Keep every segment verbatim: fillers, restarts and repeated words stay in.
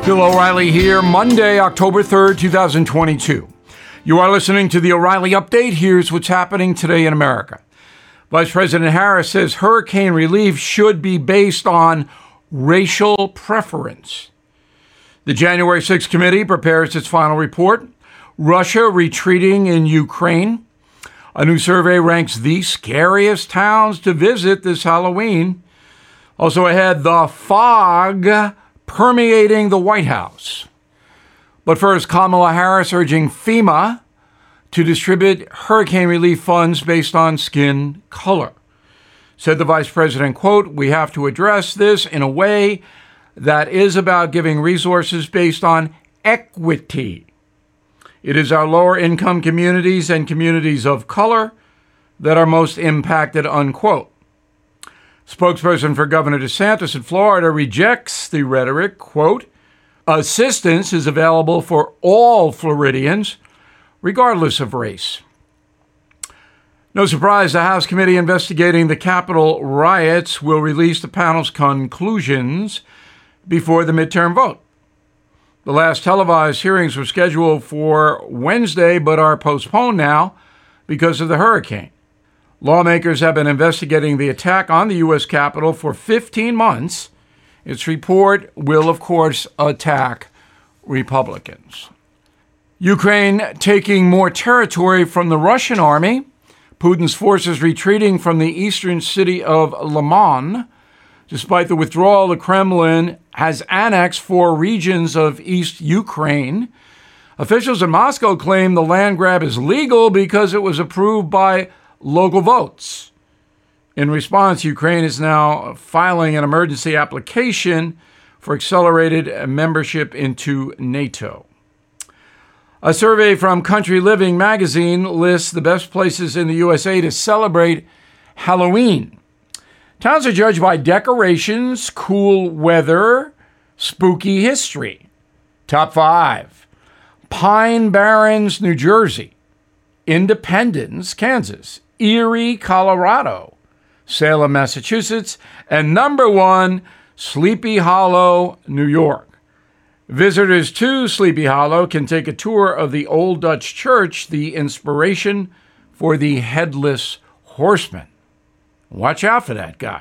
Bill O'Reilly here, Monday, October third, two thousand twenty-two. You are listening to the O'Reilly Update. Here's what's happening today in America. Vice President Harris says hurricane relief should be based on racial preference. The January sixth committee prepares its final report. Russia retreating in Ukraine. A new survey ranks the scariest towns to visit this Halloween. Also ahead, the fog permeating the White House. But first, Kamala Harris urging FEMA to distribute hurricane relief funds based on skin color. Said the vice president, quote, "We have to address this in a way that is about giving resources based on equity. It is our lower income communities and communities of color that are most impacted," unquote. Spokesperson for Governor DeSantis in Florida rejects the rhetoric, quote, "Assistance is available for all Floridians, regardless of race." No surprise, the House committee investigating the Capitol riots will release the panel's conclusions before the midterm vote. The last televised hearings were scheduled for Wednesday, but are postponed now because of the hurricane. Lawmakers have been investigating the attack on the U S Capitol for fifteen months. Its report will, of course, attack Republicans. Ukraine taking more territory from the Russian army. Putin's forces retreating from the eastern city of Liman. Despite the withdrawal, the Kremlin has annexed four regions of East Ukraine. Officials in Moscow claim the land grab is legal because it was approved by local votes. In response, Ukraine is now filing an emergency application for accelerated membership into NATO. A survey from Country Living magazine lists the best places in the U S A to celebrate Halloween. Towns are judged by decorations, cool weather, spooky history. Top five: Pine Barrens, New Jersey; Independence, Kansas; Erie, Colorado; Salem, Massachusetts; and number one, Sleepy Hollow, New York. Visitors to Sleepy Hollow can take a tour of the Old Dutch Church, the inspiration for the Headless Horseman. Watch out for that guy.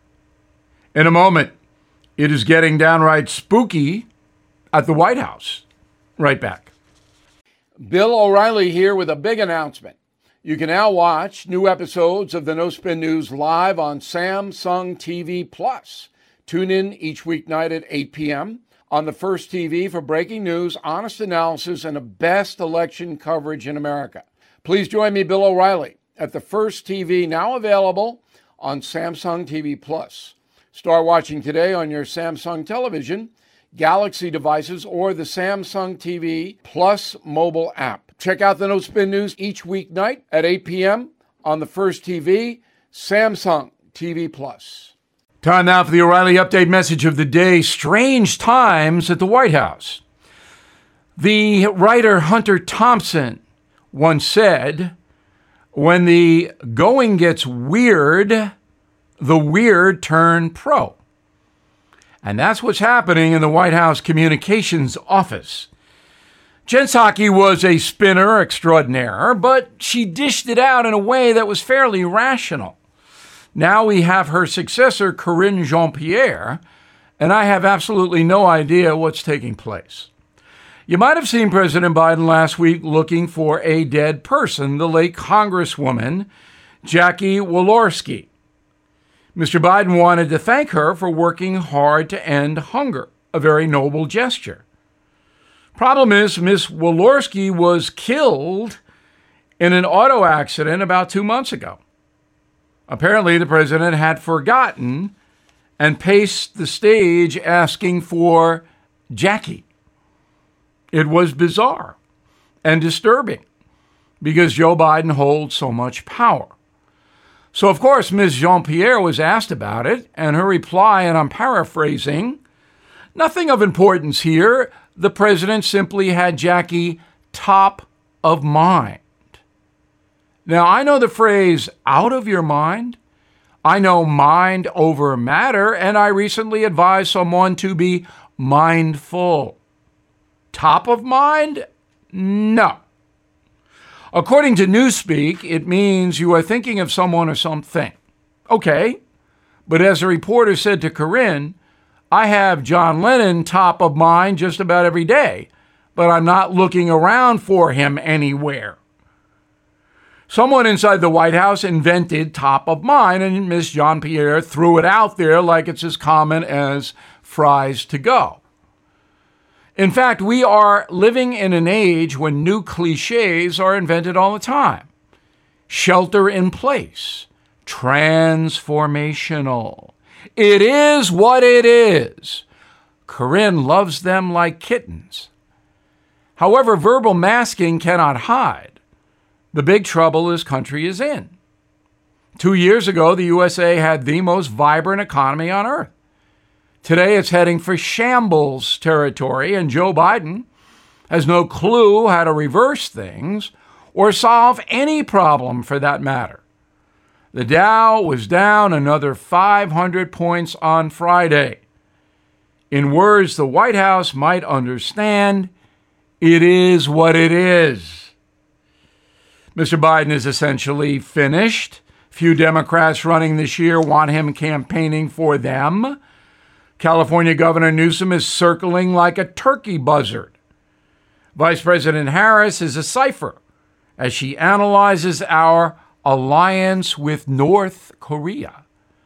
In a moment, it is getting downright spooky at the White House. Right back. Bill O'Reilly here with a big announcement. You can now watch new episodes of the No Spin News live on Samsung T V Plus. Tune in each weeknight at eight p.m. on the First T V for breaking news, honest analysis, and the best election coverage in America. Please join me, Bill O'Reilly, at the First T V, now available on Samsung T V Plus. Start watching today on your Samsung television, Galaxy devices, or the Samsung T V Plus mobile app. Check out the No Spin News each weeknight at eight p.m. on the First T V, Samsung T V Plus. Time now for the O'Reilly Update message of the day. Strange times at the White House. The writer Hunter Thompson once said, "When the going gets weird, the weird turn pro." And that's what's happening in the White House Communications Office. Jen Psaki was a spinner extraordinaire, but she dished it out in a way that was fairly rational. Now we have her successor, Karine Jean-Pierre, and I have absolutely no idea what's taking place. You might have seen President Biden last week looking for a dead person, the late Congresswoman Jackie Walorski. Mister Biden wanted to thank her for working hard to end hunger, a very noble gesture. Problem is, Miss Walorski was killed in an auto accident about two months ago. Apparently, the president had forgotten and paced the stage asking for Jackie. It was bizarre and disturbing because Joe Biden holds so much power. So, of course, Miz Jean-Pierre was asked about it, and her reply, and I'm paraphrasing, "Nothing of importance here. The president simply had Jackie top of mind." Now, I know the phrase out of your mind. I know mind over matter, and I recently advised someone to be mindful. Top of mind? No. According to Newspeak, it means you are thinking of someone or something. Okay, but as a reporter said to Corinne, I have John Lennon top of mind just about every day, but I'm not looking around for him anywhere. Someone inside the White House invented top of mind, and Miss Jean-Pierre threw it out there like it's as common as fries to go. In fact, we are living in an age when new cliches are invented all the time. Shelter in place. Transformational. It is what it is. Corinne loves them like kittens. However, verbal masking cannot hide the big trouble this country is in. Two years ago, the U S A had the most vibrant economy on earth. Today, it's heading for shambles territory, and Joe Biden has no clue how to reverse things or solve any problem for that matter. The Dow was down another five hundred points on Friday. In words the White House might understand, it is what it is. Mister Biden is essentially finished. Few Democrats running this year want him campaigning for them. California Governor Newsom is circling like a turkey buzzard. Vice President Harris is a cipher as she analyzes our alliance with North Korea.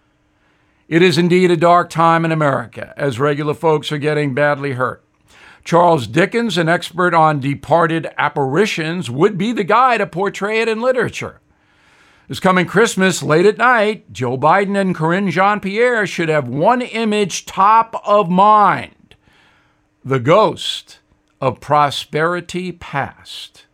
It is indeed a dark time in America as regular folks are getting badly hurt. Charles Dickens, an expert on departed apparitions, would be the guy to portray it in literature. This coming Christmas, late at night, Joe Biden and Corinne Jean-Pierre should have one image top of mind: the ghost of prosperity past.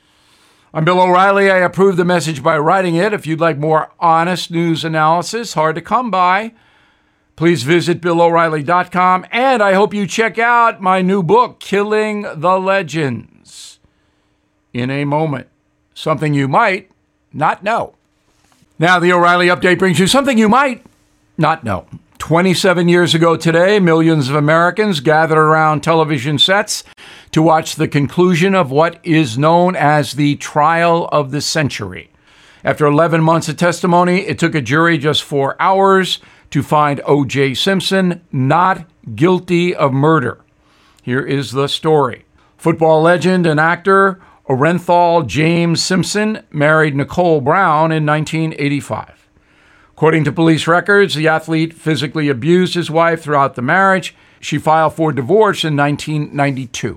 I'm Bill O'Reilly. I approve the message by writing it. If you'd like more honest news analysis, hard to come by, please visit Bill O'Reilly dot com. And I hope you check out my new book, Killing the Legends. In a moment, something you might not know. Now, the O'Reilly Update brings you something you might not know. twenty-seven years ago today, millions of Americans gathered around television sets to watch the conclusion of what is known as the trial of the century. After eleven months of testimony, it took a jury just four hours to find O J Simpson not guilty of murder. Here is the story. Football legend and actor Orenthal James Simpson married Nicole Brown in nineteen eighty-five. According to police records, the athlete physically abused his wife throughout the marriage. She filed for divorce in nineteen ninety-two.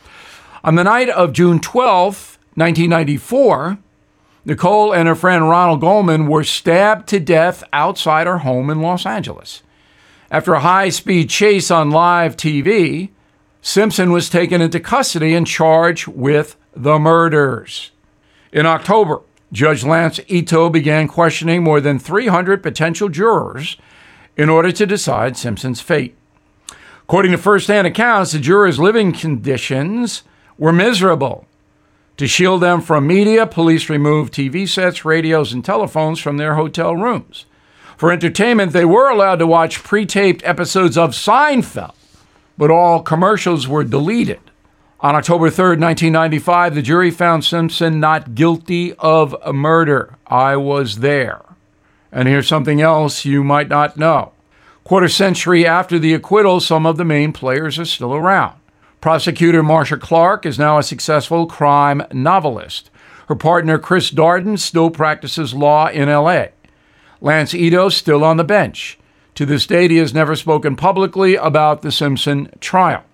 On the night of June twelfth, nineteen ninety-four, Nicole and her friend Ronald Goldman were stabbed to death outside her home in Los Angeles. After a high-speed chase on live T V, Simpson was taken into custody and charged with the murders. In October, Judge Lance Ito began questioning more than three hundred potential jurors in order to decide Simpson's fate. According to first-hand accounts, the jurors' living conditions were miserable. To shield them from media, police removed T V sets, radios, and telephones from their hotel rooms. For entertainment, they were allowed to watch pre-taped episodes of Seinfeld, but all commercials were deleted. On October third, nineteen ninety-five, the jury found Simpson not guilty of murder. I was there. And here's something else you might not know. Quarter century after the acquittal, some of the main players are still around. Prosecutor Marcia Clark is now a successful crime novelist. Her partner, Chris Darden, still practices law in L A. Lance Ito still on the bench. To this date, he has never spoken publicly about the Simpson trial.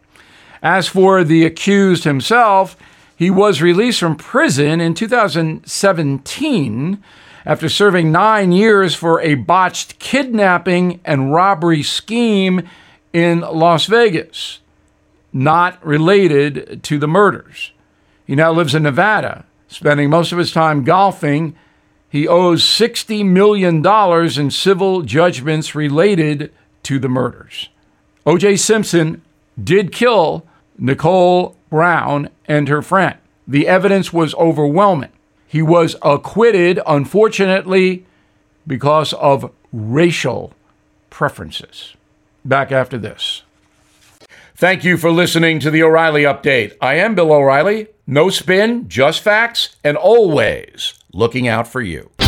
As for the accused himself, he was released from prison in two thousand seventeen after serving nine years for a botched kidnapping and robbery scheme in Las Vegas, not related to the murders. He now lives in Nevada, spending most of his time golfing. He owes sixty million dollars in civil judgments related to the murders. O J Simpson did kill Nicole Brown and her friend. The evidence was overwhelming. He was acquitted, unfortunately, because of racial preferences. Back after this. Thank you for listening to the O'Reilly Update. I am Bill O'Reilly. No spin, just facts, and always looking out for you.